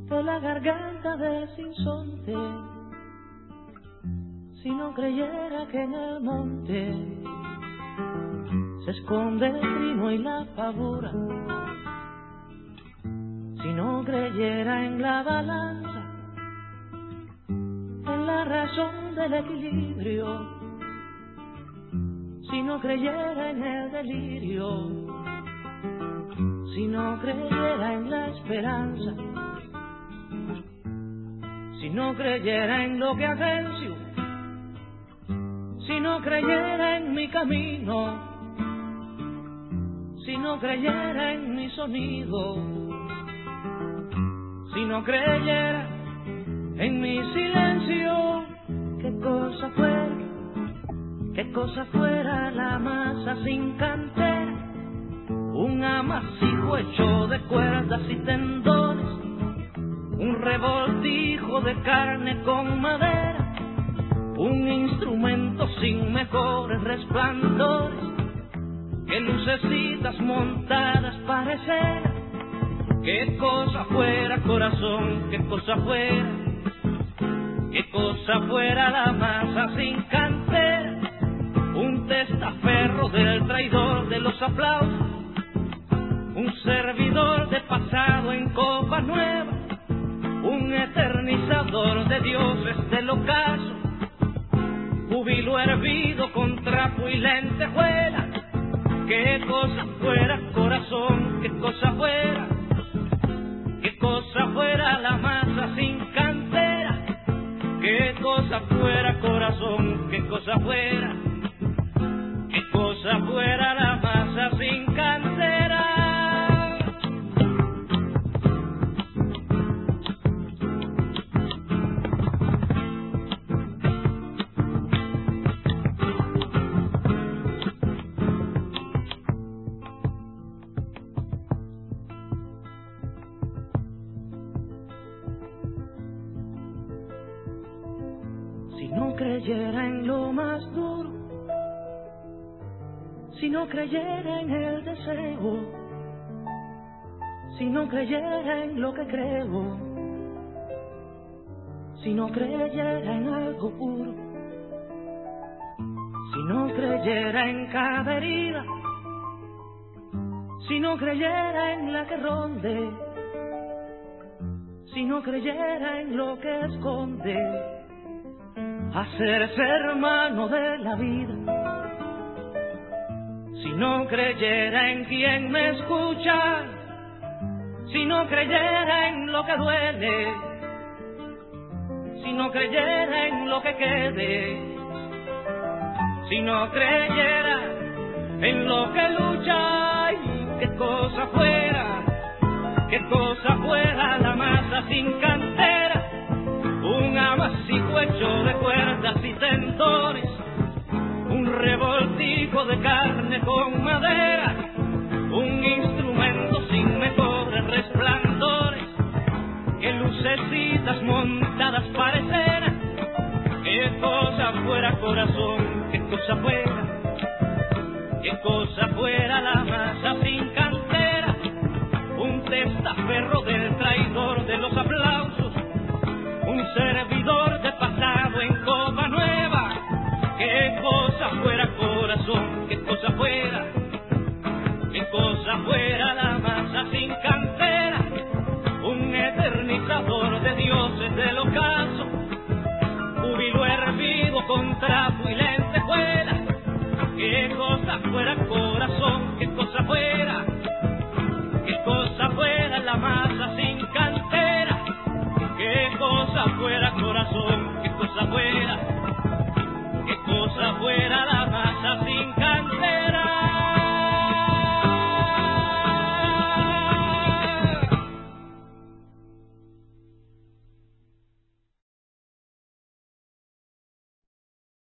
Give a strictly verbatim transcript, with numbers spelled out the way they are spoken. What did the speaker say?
de la garganta de sinsonte, si no creyera que en el monte se esconde el trino y la pavura, si no creyera en la balanza, en la razón del equilibrio, si no creyera en el delirio, si no creyera en la esperanza, si no creyera en lo que agencio, si no creyera en mi camino, si no creyera en mi sonido, si no creyera en mi silencio, qué cosa fuera, qué cosa fuera la masa sin cantera, un amasijo hecho de cuerdas y tendones, un revoltijo de carne con madera, un instrumento sin mejores resplandores, que lucecitas montadas parecieran, qué cosa fuera corazón, qué cosa fuera, qué cosa fuera la masa sin cantera, un testaferro del traidor de los aplausos, un servidor de pasado en copa nueva, un eternizador de dioses del ocaso, júbilo hervido con trapo y lentejuela, qué cosa fuera corazón, qué cosa fuera, qué cosa fuera la masa sin cantera, qué cosa fuera corazón, qué cosa fuera, qué cosa fuera la masa sin cantera. Si no creyera en lo más duro, si no creyera en el deseo, si no creyera en lo que creo, si no creyera en algo puro, si no creyera en cada herida, si no creyera en la que ronde, si no creyera en lo que esconde, hacerse hermano de la vida, si no creyera en quien me escucha, si no creyera en lo que duele, si no creyera en lo que quede, si no creyera en lo que lucha, ay, qué cosa fuera, qué cosa fuera la masa sin cantera, un amasijo hecho de cuerdas y tendones, un revoltijo de carne con madera, un instrumento sin mejores resplandores, que lucecitas montadas parecieran, qué cosa fuera corazón, qué cosa fuera, qué cosa fuera la masa sin cantera, un testaferro del traidor de los aplausos, un servidor de pasado en copa nueva, qué cosa fuera corazón, qué cosa fuera, qué cosa fuera la masa sin cantera, un eternizador de dioses del ocaso, júbilo hervido con trapo y lentejuela, qué cosa fuera